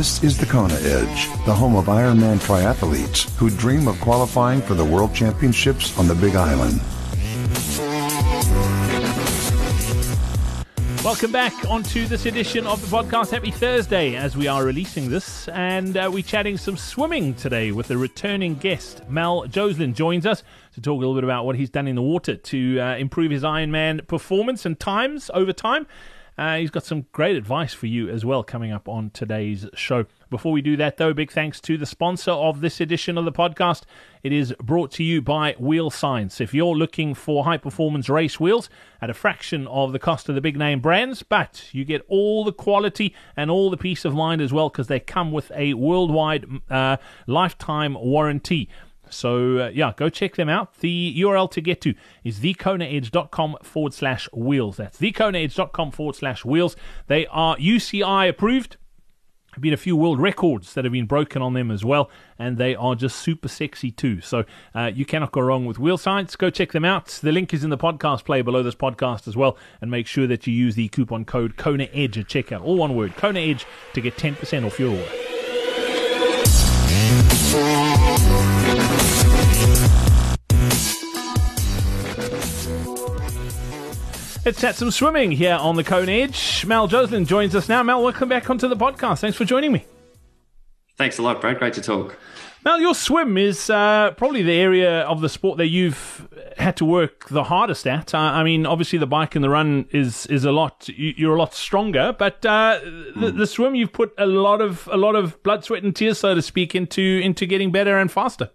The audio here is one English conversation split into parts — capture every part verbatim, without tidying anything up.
This is the Kona Edge, the home of Ironman triathletes who dream of qualifying for the World Championships on the Big Island. Welcome back onto this edition of the podcast. Happy Thursday as we are releasing this, and uh, we're chatting some swimming today with a returning guest. Mal Joslin joins us to talk a little bit about what he's done in the water to uh, improve his Ironman performance and times over time. Uh, he's got some great advice for you as well coming up on today's show. Before we do that, though, big thanks to the sponsor of this edition of the podcast. It is brought to you by Wheel Science. If you're looking for high-performance race wheels at a fraction of the cost of the big-name brands, but you get all the quality and all the peace of mind as well because they come with a worldwide uh, lifetime warranty. So, uh, yeah, go check them out. The U R L to get to is thekonaedge.com forward slash wheels. That's thekonaedge.com forward slash wheels. They are U C I approved. There have been a few world records that have been broken on them as well, and they are just super sexy too. So uh, you cannot go wrong with Wheel Science. Go check them out. The link is in the podcast player below this podcast as well, and make sure that you use the coupon code KONAEDGE at checkout. All one word, KONAEDGE, to get ten percent off your order. Let's chat some swimming here on the Kona Edge. Mal Joslin joins us now. Mal, welcome back onto the podcast. Thanks for joining me. Thanks a lot, Brad. Great to talk. Mal, your swim is uh, probably the area of the sport that you've had to work the hardest at. Uh, I mean, obviously the bike and the run is is a lot. You're a lot stronger, but uh, mm. the, the swim you've put a lot of a lot of blood, sweat, and tears, so to speak, into into getting better and faster.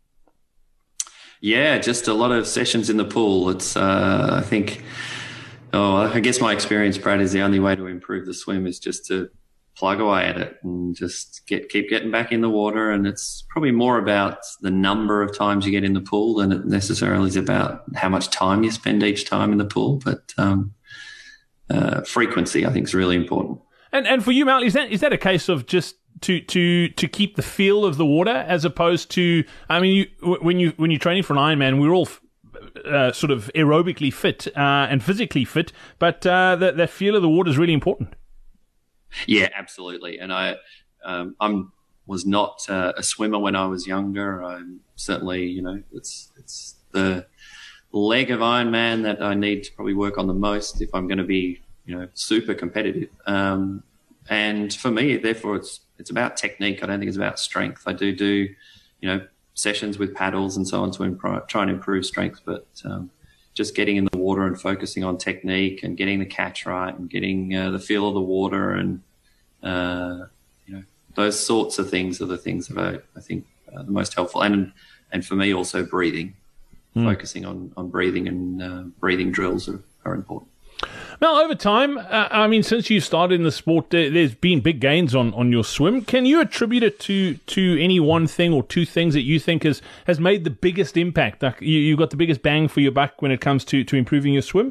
Yeah, just a lot of sessions in the pool. It's uh, I think. Oh, I guess my experience, Brad, is the only way to improve the swim is just to plug away at it and just get keep getting back in the water. And it's probably more about the number of times you get in the pool than it necessarily is about how much time you spend each time in the pool. But um, uh, frequency, I think, is really important. And and for you, Mal, is that is that a case of just to to to keep the feel of the water as opposed to? I mean, you, when you when you're training for an Ironman, we're all Uh, sort of aerobically fit uh, and physically fit, but uh, that, that feel of the water is really important. Yeah, absolutely. And I um, I'm was not uh, a swimmer when I was younger. I'm certainly, you know, it's it's the leg of Ironman that I need to probably work on the most if I'm going to be, you know, super competitive. Um, and for me, therefore, it's it's about technique. I don't think it's about strength. I do do, you know, sessions with paddles and so on to improve, try and improve strength, but um, just getting in the water and focusing on technique and getting the catch right and getting uh, the feel of the water and uh, you know, those sorts of things are the things that I, I think are the most helpful. And and for me also breathing, mm. focusing on on breathing and uh, breathing drills are, are important. Well, over time, uh, I mean, since you started in the sport, there, there's been big gains on, on your swim. Can you attribute it to, to any one thing or two things that you think has, has made the biggest impact? Like you, you got the biggest bang for your buck when it comes to, to improving your swim?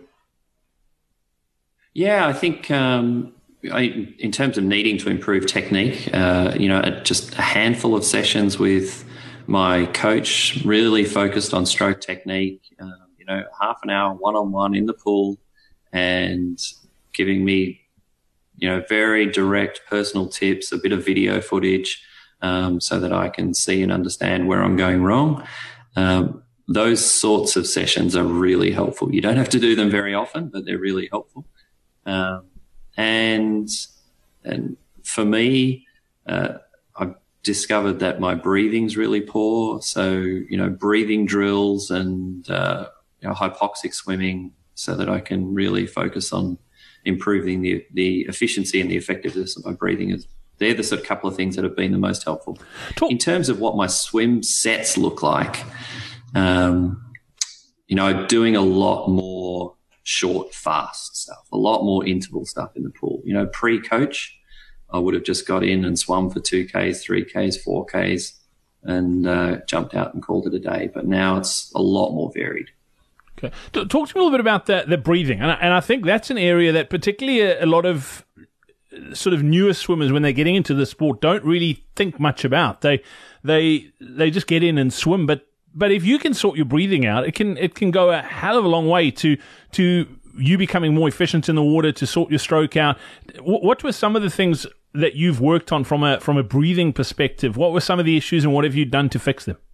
Yeah, I think um, I, in terms of needing to improve technique, uh, you know, just a handful of sessions with my coach really focused on stroke technique, uh, you know, half an hour one-on-one in the pool, and giving me, you know, very direct personal tips, a bit of video footage, um, so that I can see and understand where I'm going wrong. Um, those sorts of sessions are really helpful. You don't have to do them very often, but they're really helpful. Um, and and for me, uh, I've discovered that my breathing's really poor. So, you know, breathing drills and uh, you know, hypoxic swimming, so that I can really focus on improving the the efficiency and the effectiveness of my breathing. Is they're the sort of couple of things that have been the most helpful. Talk. In terms of what my swim sets look like, um, you know, doing a lot more short, fast stuff, a lot more interval stuff in the pool. You know, pre-coach, I would have just got in and swum for two Ks, three Ks, four Ks, and uh, jumped out and called it a day. But now it's a lot more varied. Okay. Talk to me a little bit about the, the breathing. And I, and I think that's an area that particularly a, a lot of sort of newer swimmers, when they're getting into the sport, don't really think much about. They they they just get in and swim. But but if you can sort your breathing out, it can it can go a hell of a long way to to you becoming more efficient in the water, to sort your stroke out. What, what were some of the things that you've worked on from a from a breathing perspective? What were some of the issues and what have you done to fix them?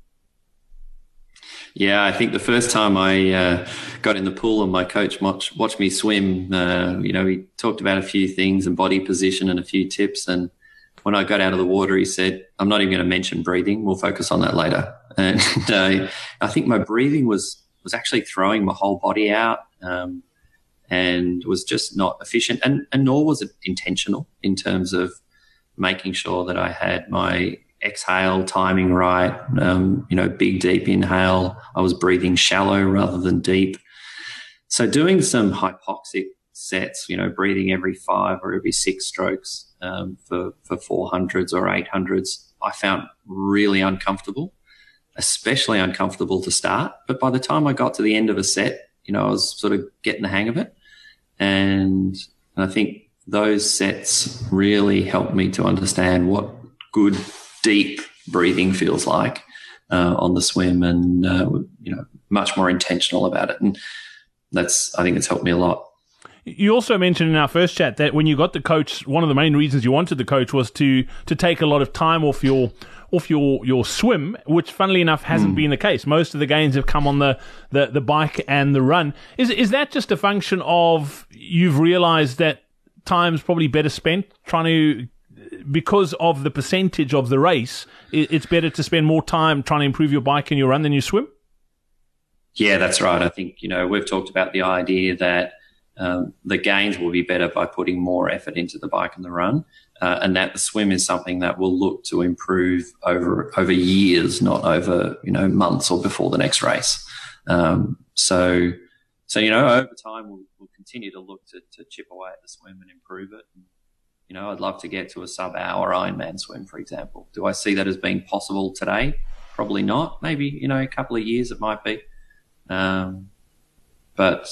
Yeah, I think the first time I uh, got in the pool and my coach watched, watched me swim, uh, you know, he talked about a few things and body position and a few tips. And when I got out of the water, he said, I'm not even going to mention breathing. We'll focus on that later. And uh, I think my breathing was, was actually throwing my whole body out um, and was just not efficient. And, and nor was it intentional in terms of making sure that I had my exhale timing right, um, you know, big, deep inhale. I was breathing shallow rather than deep. So doing some hypoxic sets, you know, breathing every five or every six strokes um, for, for four hundreds or eight hundreds, I found really uncomfortable, especially uncomfortable to start. But by the time I got to the end of a set, you know, I was sort of getting the hang of it. And, and I think those sets really helped me to understand what good deep breathing feels like uh, on the swim, and uh, you know, much more intentional about it. And that's, I think it's helped me a lot. You also mentioned in our first chat that when you got the coach, one of the main reasons you wanted the coach was to to take a lot of time off your off your, your swim, which funnily enough hasn't mm. been the case. Most of the gains have come on the, the, the bike and the run. Is is that just a function of you've realized that time's probably better spent trying to, because of the percentage of the race, it's better to spend more time trying to improve your bike and your run than your swim? Yeah, that's right. I think, you know, we've talked about the idea that um, the gains will be better by putting more effort into the bike and the run, uh, and that the swim is something that will look to improve over over years, not over, you know, months or before the next race. Um, so, so you know, over time we'll, we'll continue to look to, to chip away at the swim and improve it. And, you know, I'd love to get to a sub-hour Ironman swim, for example. Do I see that as being possible today? Probably not. Maybe, you know, a couple of years it might be. Um, but,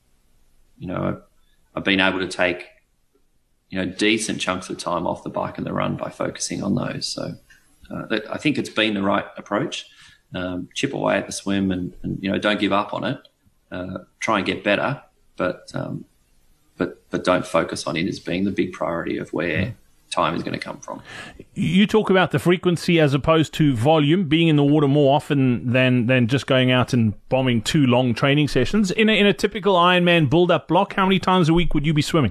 you know, I've, I've been able to take, you know, decent chunks of time off the bike and the run by focusing on those. So uh, that, I think it's been the right approach. Um, chip away at the swim and, and, you know, don't give up on it. Uh, try and get better, but um, but but don't focus on it as being the big priority of where time is going to come from. You talk about the frequency as opposed to volume, being in the water more often than than just going out and bombing two long training sessions. In a, in a typical Ironman build-up block, how many times a week would you be swimming?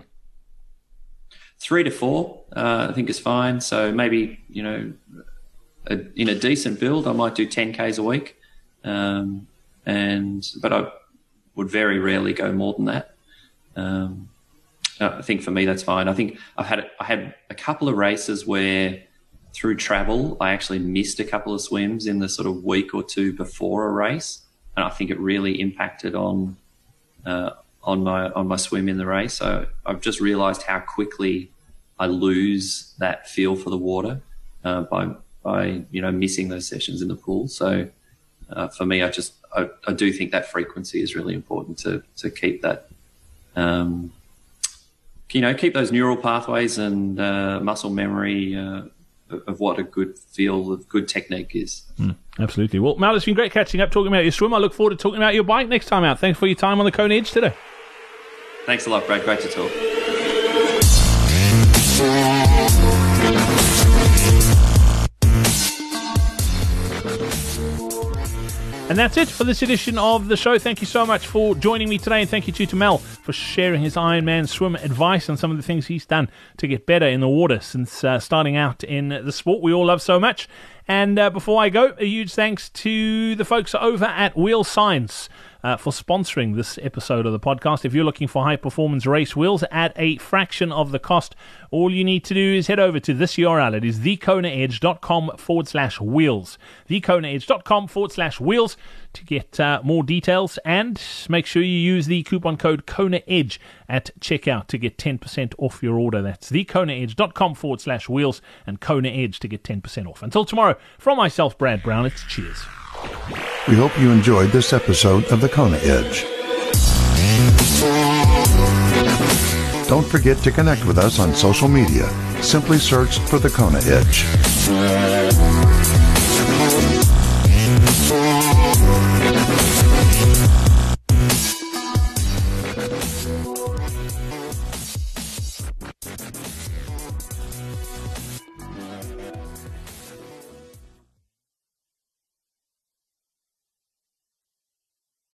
Three to four, uh, I think is fine. So maybe, you know, a, in a decent build, I might do ten Ks a week, um, and but I would very rarely go more than that. Um, I think for me that's fine. I think I've had I had a couple of races where through travel I actually missed a couple of swims in the sort of week or two before a race, and I think it really impacted on uh, on my on my swim in the race. So I've just realised how quickly I lose that feel for the water uh, by by you know missing those sessions in the pool. So uh, for me, I just I, I do think that frequency is really important to to keep that. Um, you know, keep those neural pathways and uh, muscle memory uh, of what a good feel of good technique is. Mm, absolutely. Well, Mal, it's been great catching up, talking about your swim. I look forward to talking about your bike next time out. Thanks for your time on the Kona Edge today. Thanks a lot, Brad. Great to talk. And that's it for this edition of the show. Thank you so much for joining me today, and thank you too to Mel for sharing his Ironman swim advice and some of the things he's done to get better in the water since uh, starting out in the sport we all love so much. And uh, before I go, a huge thanks to the folks over at Wheel Science uh, for sponsoring this episode of the podcast. If you're looking for high-performance race wheels at a fraction of the cost, all you need to do is head over to this U R L. It is thekonaedge.com forward slash wheels. thekonaedge.com forward slash wheels to get uh, more details, and make sure you use the coupon code KONAEDGE at checkout to get ten percent off your order. That's thekonaedge.com forward slash wheels and Kona Edge to get ten percent off. Until tomorrow, from myself, Brad Brown, it's cheers. We hope you enjoyed this episode of the Kona Edge. Don't forget to connect with us on social media. Simply search for the Kona Edge.